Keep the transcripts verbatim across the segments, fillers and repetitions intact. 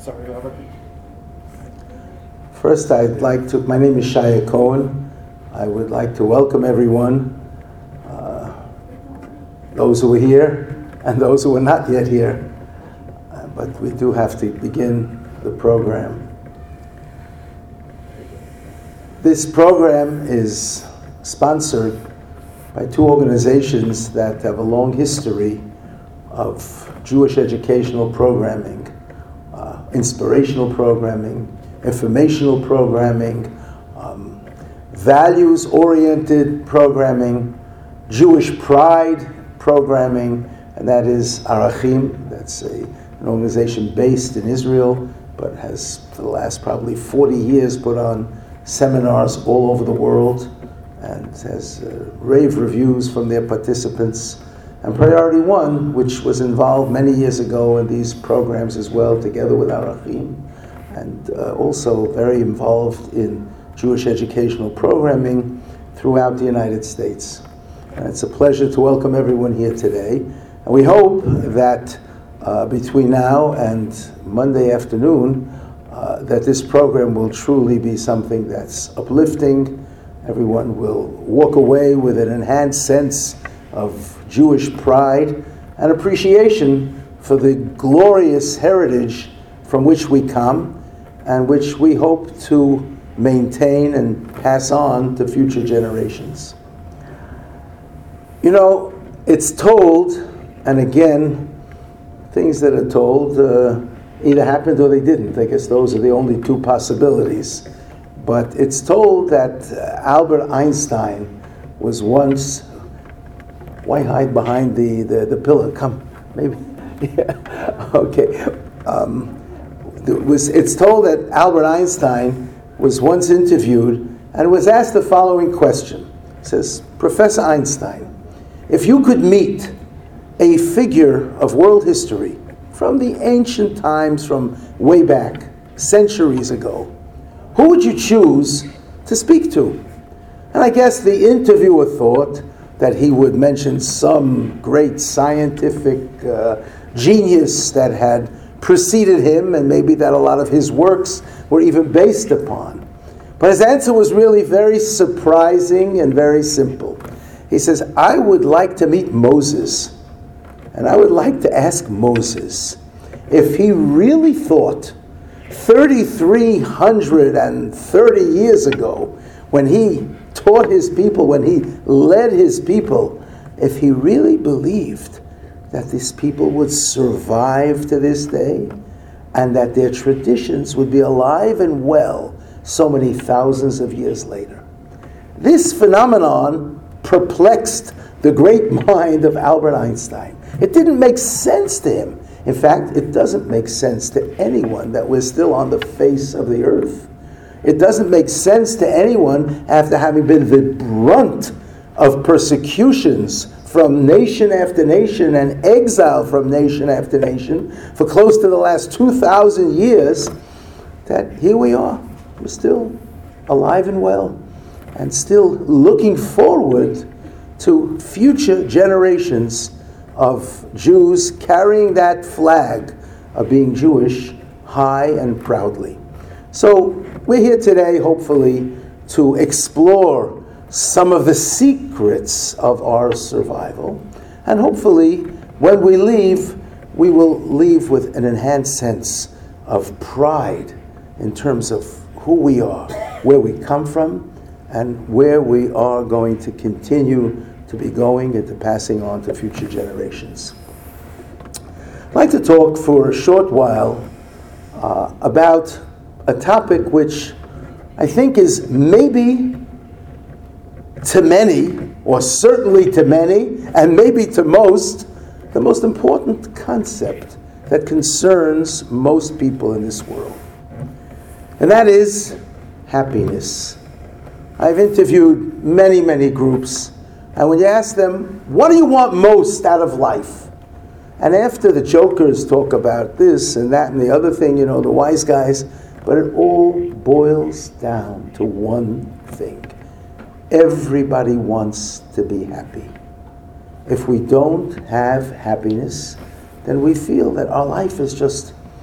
Sorry, Robert. First, I'd like to, my name is Shaya Cohen. I would like to welcome everyone, uh, those who are here and those who are not yet here. Uh, but we do have to begin the program. This program is sponsored by two organizations that have a long history of Jewish educational programming, uh, inspirational programming, informational programming, um, values-oriented programming, Jewish pride programming, and that is Arachim. That's a, an organization based in Israel, but has for the last probably forty years put on seminars all over the world and has uh, rave reviews from their participants. And Priority One, which was involved many years ago in these programs as well, together with Arachim, and uh, also very involved in Jewish educational programming throughout the United States. And it's a pleasure to welcome everyone here today. And we hope that uh, between now and Monday afternoon, uh, that this program will truly be something that's uplifting. Everyone will walk away with an enhanced sense of Jewish pride and appreciation for the glorious heritage from which we come and which we hope to maintain and pass on to future generations. You know, it's told, and again, things that are told uh, either happened or they didn't. I guess those are the only two possibilities. But it's told that uh, Albert Einstein was once. Why hide behind the, the, the pillar? Come, maybe. Yeah. Okay. Um, it was, it's told that Albert Einstein was once interviewed and was asked the following question. It says, Professor Einstein, if you could meet a figure of world history from the ancient times, from way back, centuries ago, who would you choose to speak to? And I guess the interviewer thought that he would mention some great scientific uh, genius that had preceded him, and maybe that a lot of his works were even based upon. But his answer was really very surprising and very simple. He says, I would like to meet Moses, and I would like to ask Moses if he really thought three thousand three hundred thirty years ago, when he taught his people, when he led his people, if he really believed that these people would survive to this day and that their traditions would be alive and well so many thousands of years later. This phenomenon perplexed the great mind of Albert Einstein. It didn't make sense to him. In fact, it doesn't make sense to anyone that we're still on the face of the earth. It doesn't make sense to anyone after having been the brunt of persecutions from nation after nation and exile from nation after nation for close to the last two thousand years, that here we are. We're still alive and well and still looking forward to future generations of Jews carrying that flag of being Jewish high and proudly. So we're here today, hopefully, to explore some of the secrets of our survival. And hopefully, when we leave, we will leave with an enhanced sense of pride in terms of who we are, where we come from, and where we are going to continue to be going and to passing on to future generations. I'd like to talk for a short while uh, about a topic which I think is maybe to many, or certainly to many, and maybe to most, the most important concept that concerns most people in this world. And that is happiness. I've interviewed many, many groups, and when you ask them, what do you want most out of life? And after the jokers talk about this and that and the other thing, you know, the wise guys, but it all boils down to one thing. Everybody wants to be happy. If we don't have happiness, then we feel that our life is just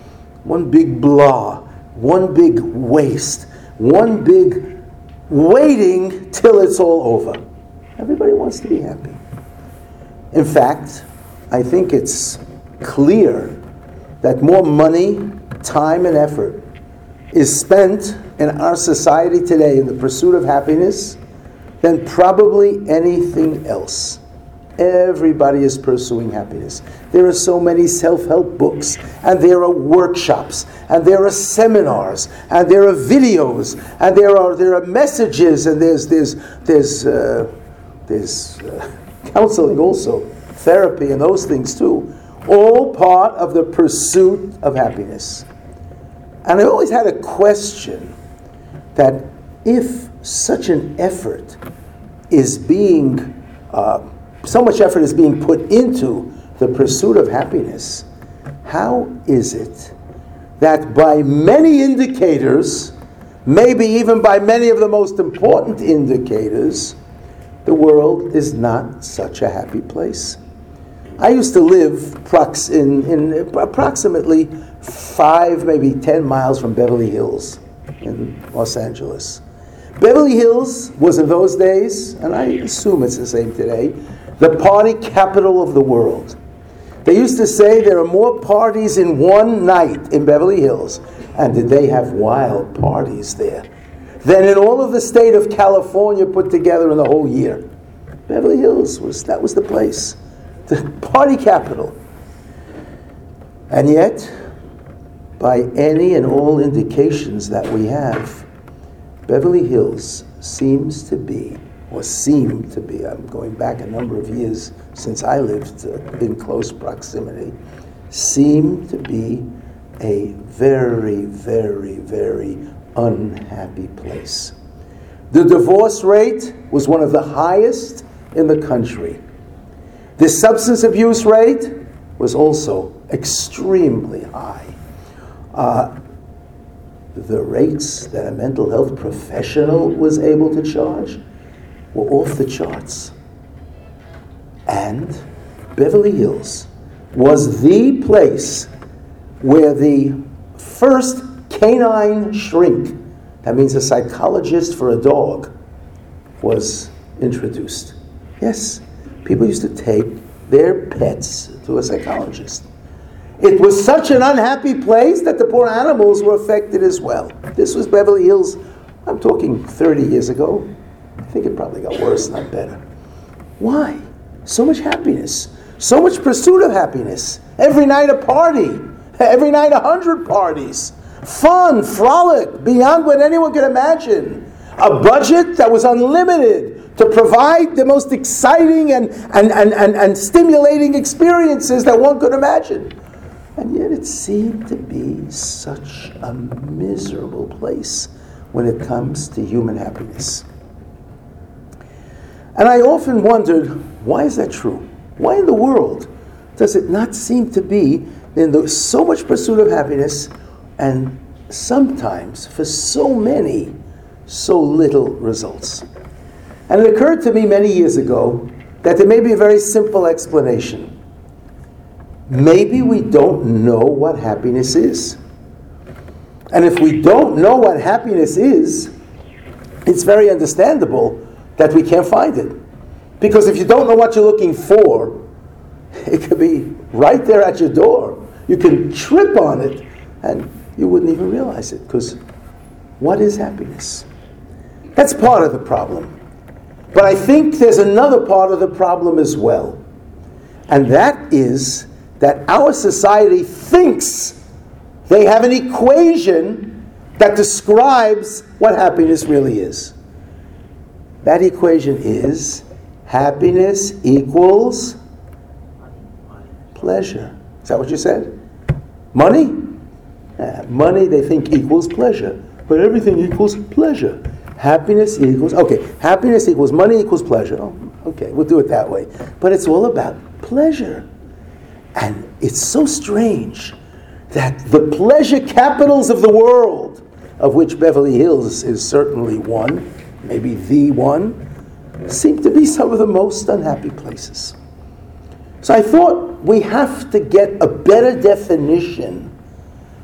one big blah, one big waste, one big waiting till it's all over. Everybody wants to be happy. In fact, I think it's clear that more money, time, and effort is spent in our society today in the pursuit of happiness than probably anything else. Everybody is pursuing happiness. There are so many self-help books, and there are workshops, and there are seminars, and there are videos, and there are there are messages, and there's there's there's uh, there's uh, counseling also, therapy, and those things too. All part of the pursuit of happiness. And I always had a question that if such an effort is being uh, so much effort is being put into the pursuit of happiness, how is it that by many indicators, maybe even by many of the most important indicators, the world is not such a happy place? I used to live prox- in, in approximately five, maybe ten miles from Beverly Hills in Los Angeles. Beverly Hills was in those days, and I assume it's the same today, the party capital of the world. They used to say there are more parties in one night in Beverly Hills, and did they have wild parties there, than in all of the state of California put together in the whole year. Beverly Hills, was that was the place, the party capital. And yet, by any and all indications that we have, Beverly Hills seems to be, or seemed to be, I'm going back a number of years since I lived uh, in close proximity, seemed to be a very, very, very unhappy place. The divorce rate was one of the highest in the country. The substance abuse rate was also extremely high. Uh, the rates that a mental health professional was able to charge were off the charts. And Beverly Hills was the place where the first canine shrink, that means a psychologist for a dog, was introduced. Yes, people used to take their pets to a psychologist. It was such an unhappy place that the poor animals were affected as well. This was Beverly Hills, I'm talking thirty years ago. I think it probably got worse, not better. Why? So much happiness. So much pursuit of happiness. Every night a party. Every night a hundred parties. Fun, frolic, beyond what anyone could imagine. A budget that was unlimited to provide the most exciting and, and, and, and, and stimulating experiences that one could imagine. And yet it seemed to be such a miserable place when it comes to human happiness. And I often wondered, why is that true? Why in the world does it not seem to be in the, so much pursuit of happiness, and sometimes, for so many, so little results? And it occurred to me many years ago that there may be a very simple explanation. Maybe we don't know what happiness is. And if we don't know what happiness is, it's very understandable that we can't find it. Because if you don't know what you're looking for, it could be right there at your door. You can trip on it and you wouldn't even realize it. Because what is happiness? That's part of the problem. But I think there's another part of the problem as well. And that is that our society thinks they have an equation that describes what happiness really is. That equation is happiness equals pleasure. Is that what you said? Money? Uh, money they think equals pleasure. But everything equals pleasure. Happiness equals, okay, happiness equals money equals pleasure. Oh, okay, we'll do it that way. But it's all about pleasure. And it's so strange that the pleasure capitals of the world, of which Beverly Hills is certainly one, maybe the one, seem to be some of the most unhappy places. So I thought we have to get a better definition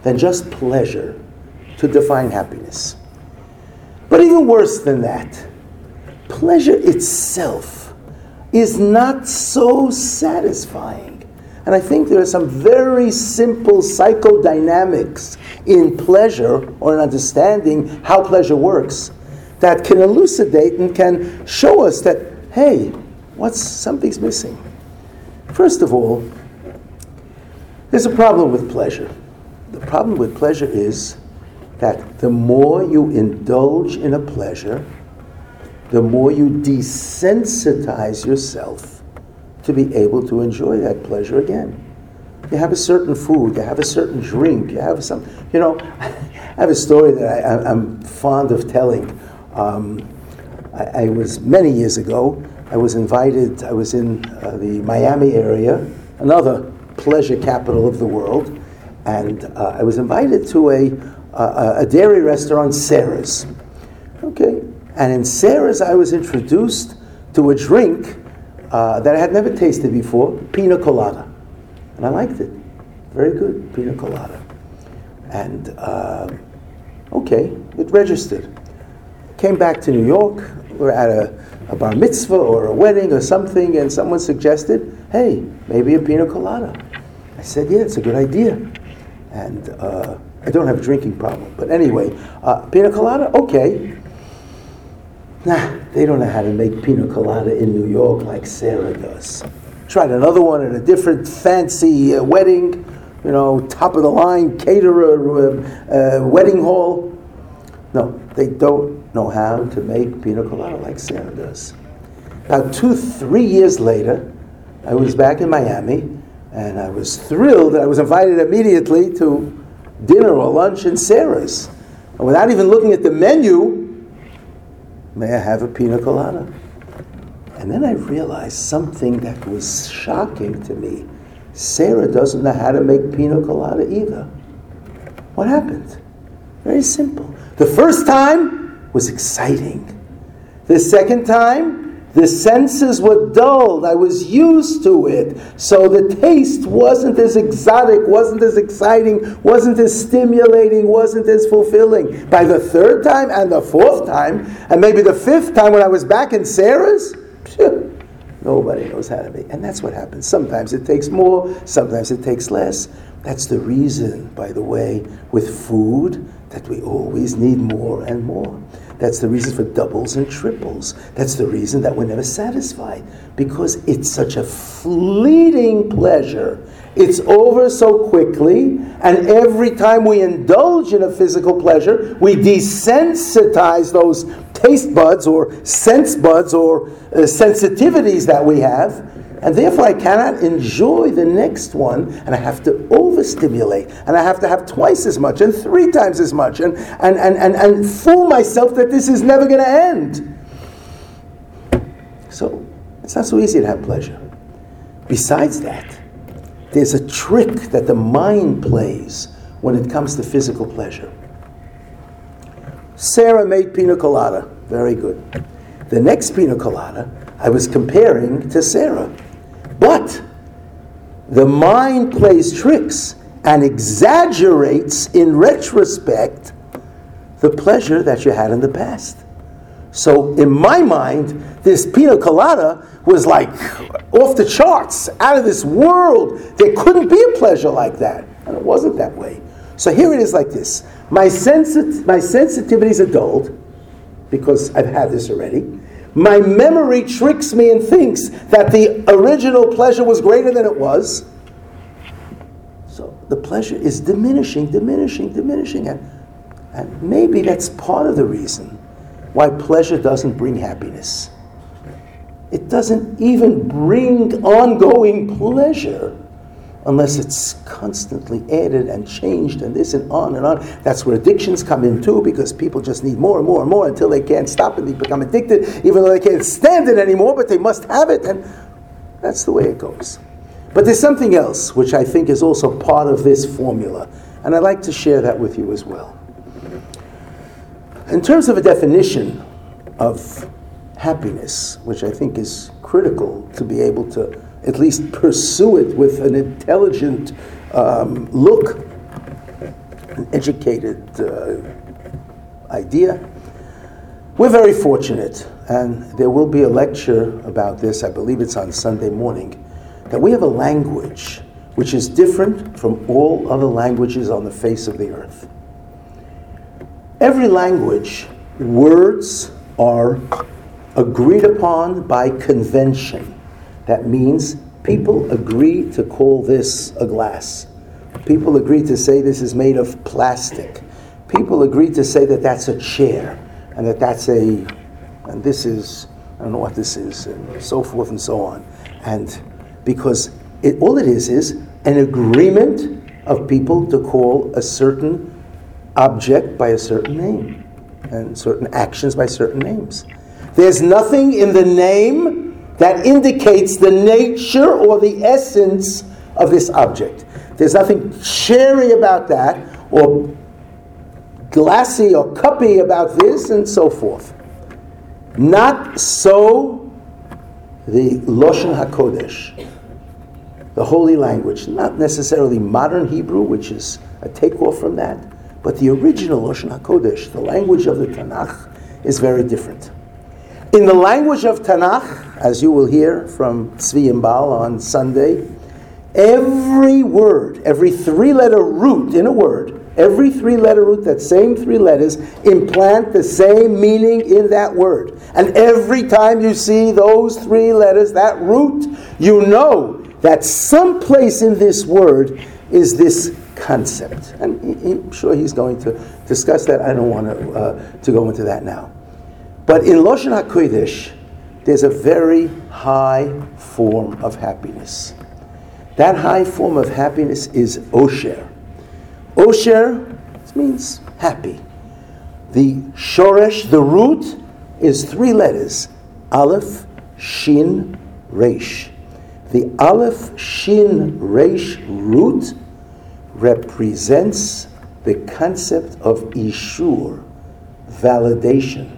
than just pleasure to define happiness. But even worse than that, pleasure itself is not so satisfying. And I think there are some very simple psychodynamics in pleasure, or in understanding how pleasure works, that can elucidate and can show us that, hey, what's something's missing. First of all, there's a problem with pleasure. The problem with pleasure is that the more you indulge in a pleasure, the more you desensitize yourself to be able to enjoy that pleasure again. You have a certain food, you have a certain drink, you have some, you know, I have a story that I, I'm fond of telling. Um, I, I was, many years ago, I was invited, I was in uh, the Miami area, another pleasure capital of the world, and uh, I was invited to a, uh, a dairy restaurant, Sarah's. Okay, and in Sarah's I was introduced to a drink uh, that I had never tasted before, pina colada. And I liked it. Very good, pina colada. And, uh, okay, it registered. Came back to New York, we're at a, a bar mitzvah or a wedding or something, and someone suggested, hey, maybe a pina colada. I said, yeah, it's a good idea. And uh, I don't have a drinking problem. But anyway, uh, pina colada, okay. Nah, they don't know how to make pina colada in New York like Sarah does. Tried another one at a different fancy uh, wedding, you know, top of the line caterer, uh, uh, wedding hall. No, they don't know how to make pina colada like Sarah does. About two, three years later, I was back in Miami, and I was thrilled that I was invited immediately to dinner or lunch in Sarah's. And without even looking at the menu, may I have a pina colada? And then I realized something that was shocking to me. Sarah doesn't know how to make pina colada either. What happened? Very simple. The first time was exciting. The second time, the senses were dulled. I was used to it. So the taste wasn't as exotic, wasn't as exciting, wasn't as stimulating, wasn't as fulfilling. By the third time and the fourth time, and maybe the fifth time when I was back in Sarah's, nobody knows how to make. And that's what happens. Sometimes it takes more, sometimes it takes less. That's the reason, by the way, with food, that we always need more and more. That's the reason for doubles and triples. That's the reason that we're never satisfied, because it's such a fleeting pleasure. It's over so quickly, and every time we indulge in a physical pleasure, we desensitize those taste buds or sense buds or uh, sensitivities that we have, and therefore I cannot enjoy the next one, and I have to overstimulate, and I have to have twice as much and three times as much, and, and, and, and, and fool myself that this is never going to end. So it's not so easy to have pleasure. Besides that, there's a trick that the mind plays when it comes to physical pleasure. Sarah made pina colada. Very good. The next pina colada I was comparing to Sarah. But the mind plays tricks and exaggerates in retrospect the pleasure that you had in the past. So in my mind, this pina colada was like off the charts, out of this world. There couldn't be a pleasure like that. And it wasn't that way. So here it is like this. My, sensi- my sensitivities are dulled because I've had this already. My memory tricks me and thinks that the original pleasure was greater than it was. So the pleasure is diminishing, diminishing, diminishing. And, and maybe that's part of the reason why pleasure doesn't bring happiness. It doesn't even bring ongoing pleasure unless it's constantly added and changed and this and on and on. That's where addictions come in too, because people just need more and more and more until they can't stop it. They become addicted, even though they can't stand it anymore, but they must have it, and that's the way it goes. But there's something else which I think is also part of this formula, and I'd like to share that with you as well. In terms of a definition of happiness, which I think is critical to be able to at least pursue it with an intelligent um, look, an educated uh, idea. We're very fortunate, and there will be a lecture about this, I believe it's on Sunday morning, that we have a language which is different from all other languages on the face of the earth. Every language, words are agreed upon by convention. That means people agree to call this a glass. People agree to say this is made of plastic. People agree to say that that's a chair, and that that's a, and this is, I don't know what this is, and so forth and so on. And because it, all it is is an agreement of people to call a certain object by a certain name, and certain actions by certain names. There's nothing in the name that indicates the nature or the essence of this object. There's nothing cherry about that, or glassy or cuppy about this, and so forth. Not so the Loshen HaKodesh, the holy language, not necessarily modern Hebrew, which is a takeoff from that, but the original Loshen HaKodesh, the language of the Tanakh, is very different. In the language of Tanakh, as you will hear from Tzvi Imbal on Sunday, every word, every three-letter root in a word, every three-letter root, that same three letters, implant the same meaning in that word. And every time you see those three letters, that root, you know that someplace in this word is this concept. And I'm sure he's going to discuss that. I don't want to, uh, to go into that now. But in Loshen HaKodesh, there's a very high form of happiness. That high form of happiness is Osher. Osher means happy. The shoresh, the root, is three letters. Aleph, Shin, Resh. The Aleph, Shin, Resh root represents the concept of Ishur, validation.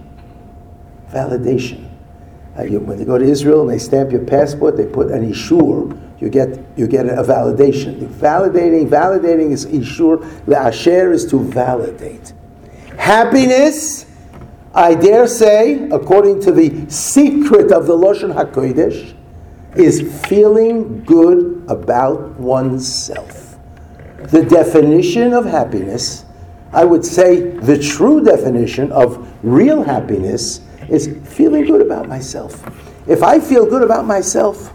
Validation. Uh, you, when you go to Israel and they stamp your passport, they put an Ishur. You get you get a validation. Validating, validating is Ishur. Le'asher is to validate. Happiness, I dare say, according to the secret of the Loshen HaKodesh, is feeling good about oneself. The definition of happiness, I would say the true definition of real happiness, is feeling good about myself. If I feel good about myself,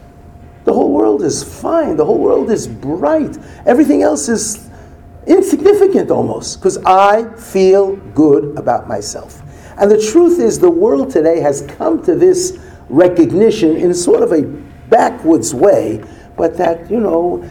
the whole world is fine. The whole world is bright. Everything else is insignificant almost, because I feel good about myself. And the truth is, the world today has come to this recognition in sort of a backwards way, but that, you know,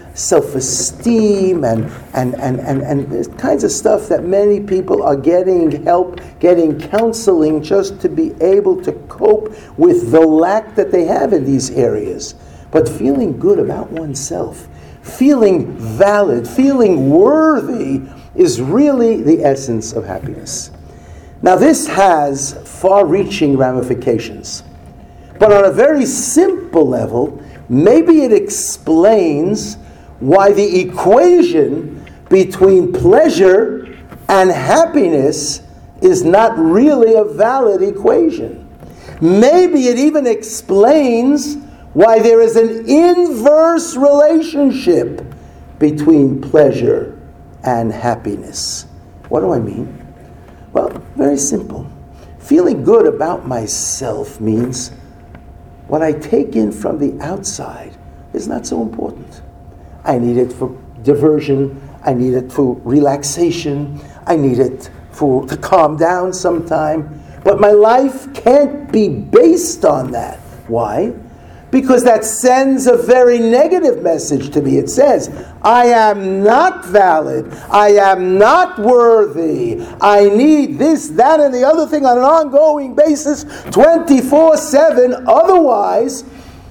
self-esteem and and, and, and, and kinds of stuff that many people are getting help, getting counseling just to be able to cope with the lack that they have in these areas. But feeling good about oneself, feeling valid, feeling worthy is really the essence of happiness. Now this has far-reaching ramifications. But on a very simple level, maybe it explains why the equation between pleasure and happiness is not really a valid equation. Maybe it even explains why there is an inverse relationship between pleasure and happiness. What do I mean? Well, very simple. Feeling good about myself means what I take in from the outside is not so important. I need it for diversion. I need it for relaxation. I need it for to calm down sometime. But my life can't be based on that. Why? Because that sends a very negative message to me. It says, I am not valid. I am not worthy. I need this, that, and the other thing on an ongoing basis, twenty-four seven. Otherwise,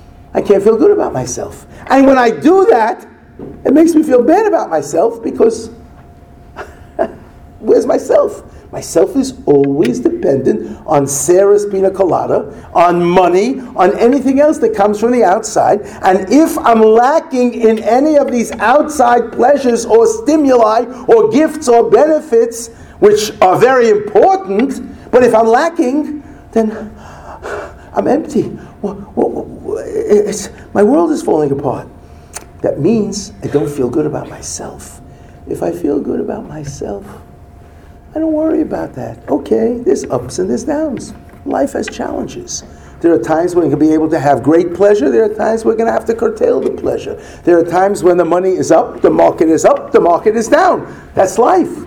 I can't feel good about myself. And when I do that, it makes me feel bad about myself because where's myself? Myself is always dependent on Sarah's pina colada, on money, on anything else that comes from the outside. And if I'm lacking in any of these outside pleasures or stimuli or gifts or benefits, which are very important, but if I'm lacking, then I'm empty. It's, my world is falling apart. That means I don't feel good about myself. If I feel good about myself, I don't worry about that. Okay, there's ups and there's downs. Life has challenges. There are times when we're going to be able to have great pleasure. There are times we're going to have to curtail the pleasure. There are times when the money is up, the market is up, the market is down. That's life.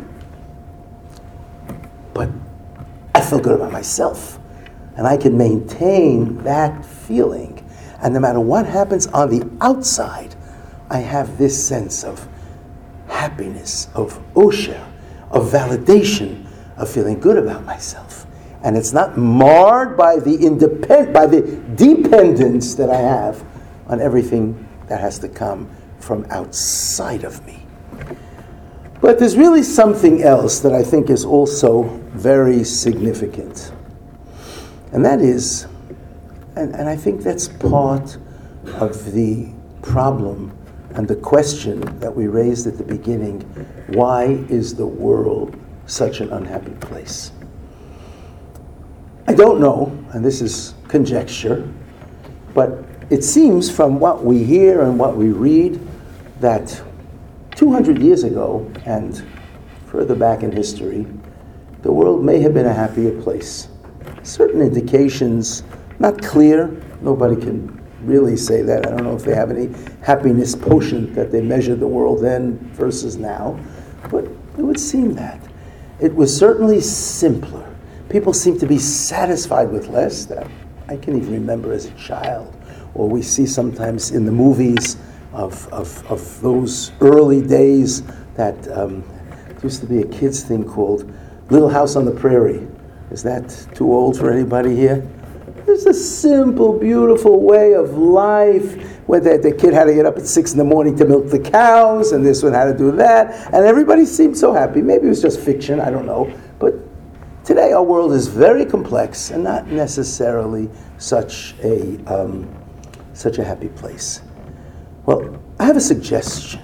But I feel good about myself. And I can maintain that feeling. And no matter what happens on the outside, I have this sense of happiness, of osher, of validation, of feeling good about myself. And it's not marred by the independ- by the dependence that I have on everything that has to come from outside of me. But there's really something else that I think is also very significant. And that is, and, and I think that's part of the problem and the question that we raised at the beginning, why is the world such an unhappy place? I don't know, and this is conjecture, but it seems from what we hear and what we read that two hundred years ago and further back in history, the world may have been a happier place. Certain indications, not clear, nobody can really say that. I don't know if they have any happiness quotient that they measure the world then versus now, but it would seem that. It was certainly simpler. People seem to be satisfied with less. That I can even remember as a child, or we see sometimes in the movies of, of, of those early days that um, there used to be a kids thing called Little House on the Prairie. Is that too old for anybody here? It's a simple, beautiful way of life where the, the kid had to get up at six in the morning to milk the cows, and this one had to do that, and everybody seemed so happy. Maybe it was just fiction, I don't know. But today our world is very complex and not necessarily such a um, such a happy place. Well, I have a suggestion.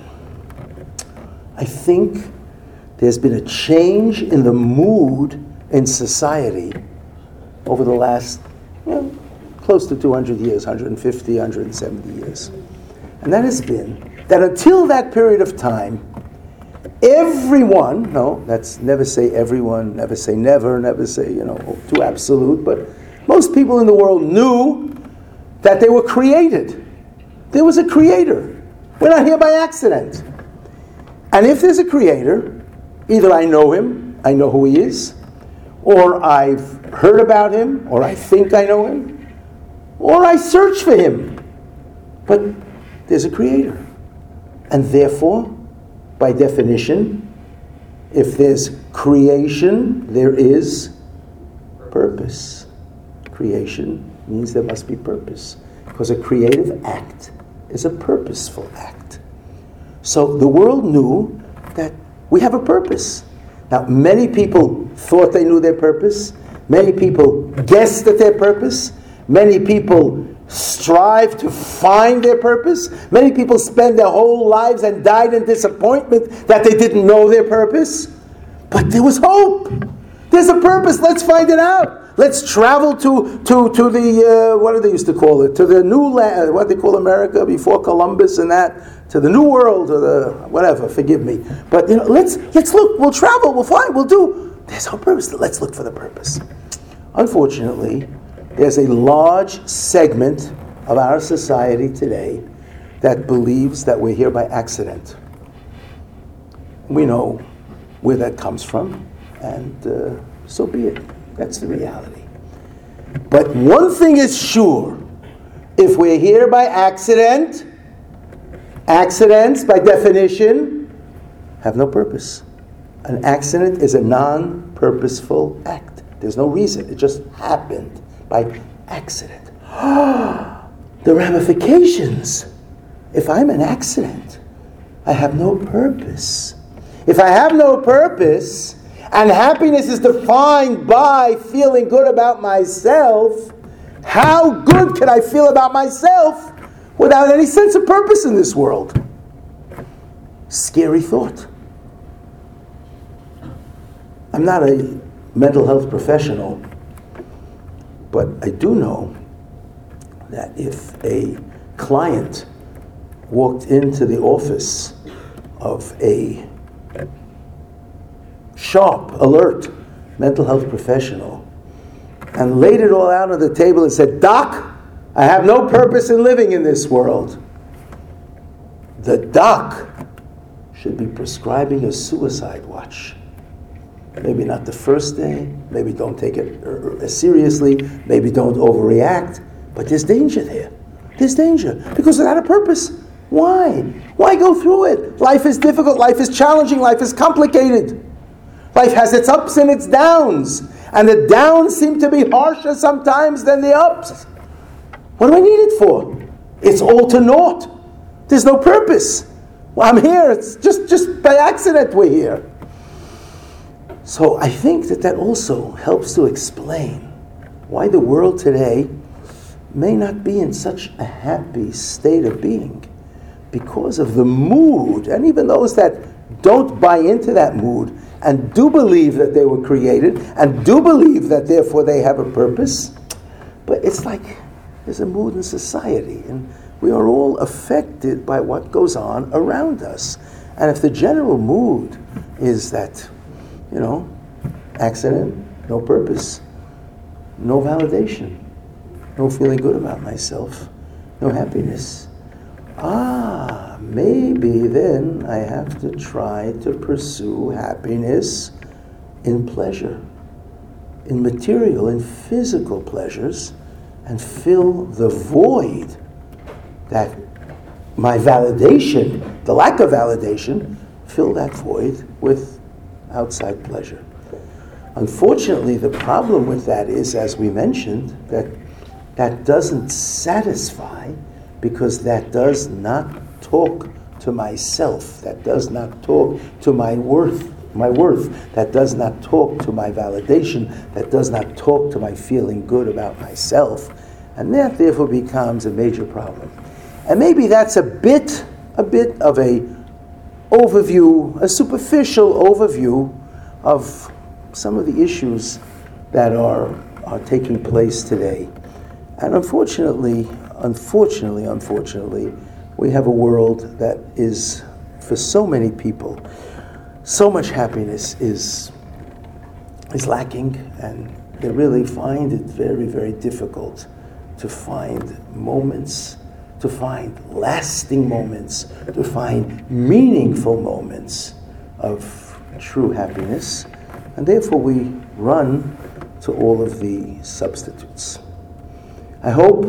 I think there's been a change in the mood in society over the last you know, close to two hundred years, one hundred fifty, one hundred seventy years. And that has been that until that period of time, everyone, no, that's never say everyone, never say never, never say, you know, too absolute, but most people in the world knew that they were created. There was a creator. We're not here by accident. And if there's a creator, either I know him, I know who he is, or I've heard about him, or I think I know him, or I search for him. But there's a creator. And therefore, by definition, if there's creation, there is purpose. Creation means there must be purpose, because a creative act is a purposeful act. So the world knew that we have a purpose. Now, many people thought they knew their purpose. Many people guessed at their purpose. Many people strive to find their purpose. Many people spend their whole lives and died in disappointment that they didn't know their purpose. But there was hope. There's a purpose. Let's find it out. Let's travel to to to the uh, what do they used to call it? To the new land, what they call America before Columbus and that, to the New World or the whatever. Forgive me, but you know, let's let's look. We'll travel. We'll find. We'll do. There's no purpose. Let's look for the purpose. Unfortunately, there's a large segment of our society today that believes that we're here by accident. We know where that comes from, and uh, so be it. That's the reality. But one thing is sure. If we're here by accident, accidents, by definition, have no purpose. An accident is a non-purposeful act. There's no reason. It just happened by accident. The ramifications. If I'm an accident, I have no purpose. If I have no purpose, and happiness is defined by feeling good about myself, how good can I feel about myself without any sense of purpose in this world? Scary thought. I'm not a mental health professional, but I do know that if a client walked into the office of a sharp, alert mental health professional and laid it all out on the table and said, "Doc, I have no purpose in living in this world," the doc should be prescribing a suicide watch. Maybe not the first day, maybe don't take it as seriously, maybe don't overreact, but there's danger there. There's danger because without a purpose. Why? Why go through it? Life is difficult, life is challenging, life is complicated. Life has its ups and its downs, and the downs seem to be harsher sometimes than the ups. What do I need it for? It's all to naught. There's no purpose. Well, I'm here, it's just, just by accident we're here. So I think that that also helps to explain why the world today may not be in such a happy state of being, because of the mood, and even those that don't buy into that mood and do believe that they were created and do believe that therefore they have a purpose. But it's like there's a mood in society, and we are all affected by what goes on around us. And if the general mood is that, you know, accident, no purpose, no validation, no feeling good about myself, no happiness, ah, maybe then I have to try to pursue happiness in pleasure, in material, in physical pleasures, and fill the void that my validation, the lack of validation, fill that void with outside pleasure. Unfortunately, the problem with that is, as we mentioned, that that doesn't satisfy, because that does not talk to myself, that does not talk to my worth, my worth, that does not talk to my validation, that does not talk to my feeling good about myself, and that therefore becomes a major problem. And maybe that's a bit, a bit of a overview, a superficial overview of some of the issues that are, are taking place today. And unfortunately, unfortunately, unfortunately, we have a world that is, for so many people, so much happiness is, is lacking, and they really find it very, very difficult to find moments, to find lasting moments, to find meaningful moments of true happiness. And therefore we run to all of the substitutes. I hope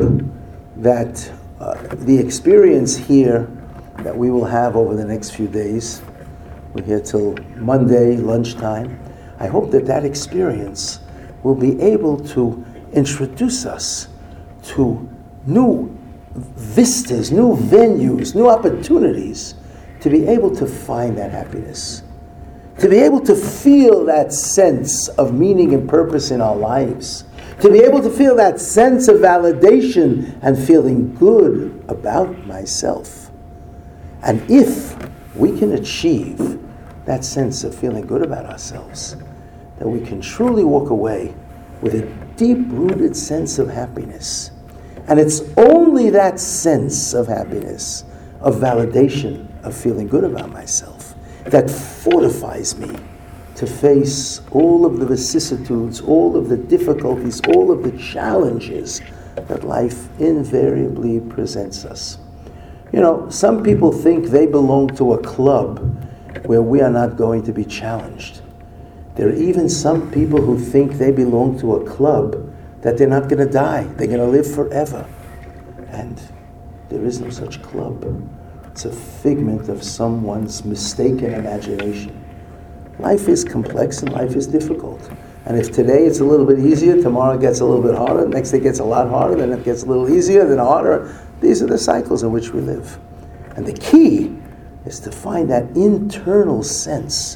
that uh, the experience here that we will have over the next few days, we're here till Monday lunchtime, I hope that that experience will be able to introduce us to new vistas, new venues, new opportunities to be able to find that happiness, to be able to feel that sense of meaning and purpose in our lives, to be able to feel that sense of validation and feeling good about myself. And if we can achieve that sense of feeling good about ourselves, then we can truly walk away with a deep-rooted sense of happiness. And it's only that sense of happiness, of validation, of feeling good about myself, that fortifies me to face all of the vicissitudes, all of the difficulties, all of the challenges that life invariably presents us. You know, some people think they belong to a club where we are not going to be challenged. There are even some people who think they belong to a club that they're not going to die, they're going to live forever. And there is no such club. It's a figment of someone's mistaken imagination. Life is complex and life is difficult. And if today it's a little bit easier, tomorrow it gets a little bit harder, next it gets a lot harder, then it gets a little easier, then harder. These are the cycles in which we live. And the key is to find that internal sense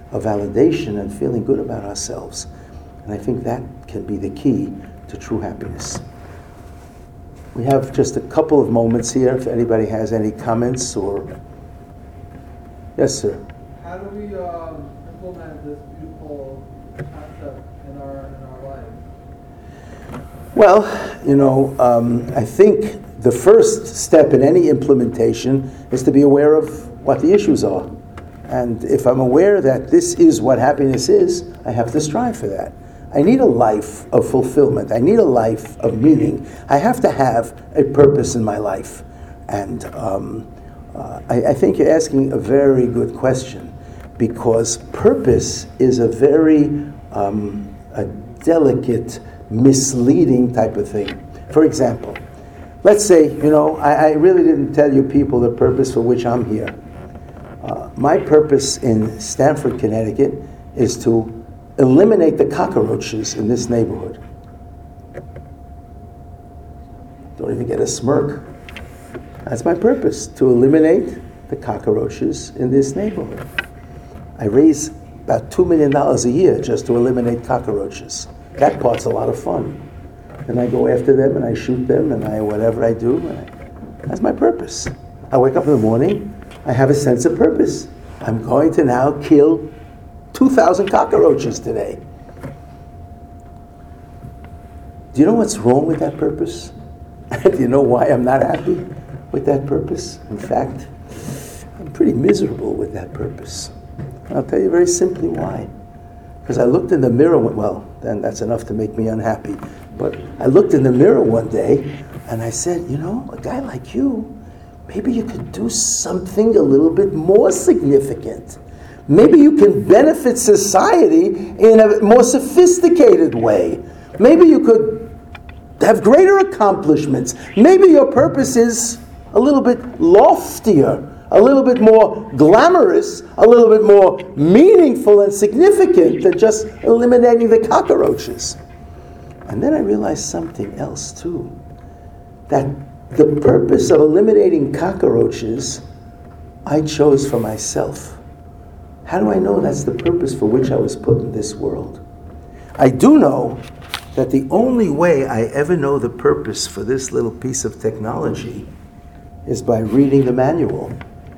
of validation and feeling good about ourselves. And I think that can be the key to true happiness. We have just a couple of moments here if anybody has any comments or... Yes, sir. How do we um, implement this beautiful concept in our in our life? Well, you know, um, I think the first step in any implementation is to be aware of what the issues are. And if I'm aware that this is what happiness is, I have to strive for that. I need a life of fulfillment. I need a life of meaning. I have to have a purpose in my life. And um, uh, I, I think you're asking a very good question, because purpose is a very um, a delicate, misleading type of thing. For example, let's say, you know, I, I really didn't tell you people the purpose for which I'm here. Uh, my purpose in Stamford, Connecticut is to eliminate the cockroaches in this neighborhood. Don't even get a smirk. That's my purpose, to eliminate the cockroaches in this neighborhood. I raise about two million dollars a year just to eliminate cockroaches. That part's a lot of fun. And I go after them and I shoot them and I whatever I do. And I, that's my purpose. I wake up in the morning, I have a sense of purpose. I'm going to now kill two thousand cockroaches today. Do you know what's wrong with that purpose? Do you know why I'm not happy with that purpose? In fact, I'm pretty miserable with that purpose. And I'll tell you very simply why. Because I looked in the mirror, well, then that's enough to make me unhappy. But I looked in the mirror one day and I said, you know, a guy like you, maybe you could do something a little bit more significant. Maybe you can benefit society in a more sophisticated way. Maybe you could have greater accomplishments. Maybe your purpose is a little bit loftier, a little bit more glamorous, a little bit more meaningful and significant than just eliminating the cockroaches. And then I realized something else too. That the purpose of eliminating cockroaches, I chose for myself. How do I know that's the purpose for which I was put in this world? I do know that the only way I ever know the purpose for this little piece of technology is by reading the manual.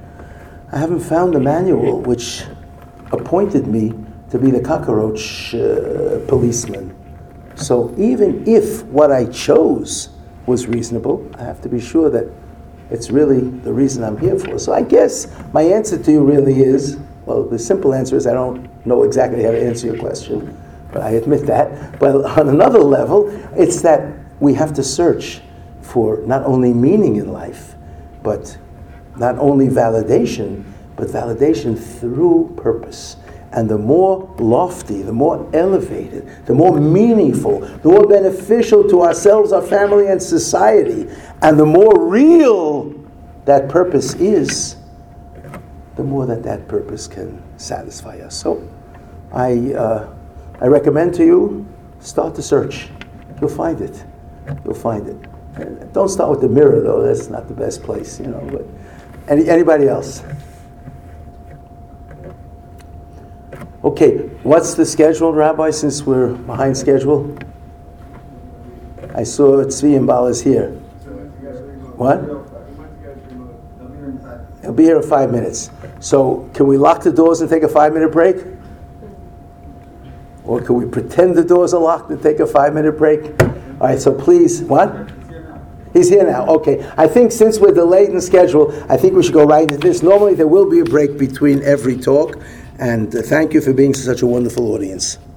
I haven't found the manual which appointed me to be the cockroach uh, policeman. So even if what I chose was reasonable, I have to be sure that it's really the reason I'm here for. So I guess my answer to you really is, well, the simple answer is I don't know exactly how to answer your question, but I admit that. But on another level, it's that we have to search for not only meaning in life, but not only validation, but validation through purpose. And the more lofty, the more elevated, the more meaningful, the more beneficial to ourselves, our family, and society, and the more real that purpose is, the more that that purpose can satisfy us. So I, uh, I recommend to you, start the search. You'll find it. You'll find it. And don't start with the mirror, though. That's not the best place, you know. But any, anybody else? Okay, what's the schedule, Rabbi, since we're behind schedule? I saw Tzvi and Bal is here. What? He'll be here in five minutes. So can we lock the doors and take a five-minute break? Or can we pretend the doors are locked and take a five-minute break? All right, so please, what? He's here now. Okay. I think since we're delayed in the schedule, I think we should go right into this. Normally there will be a break between every talk. And uh, thank you for being such a wonderful audience.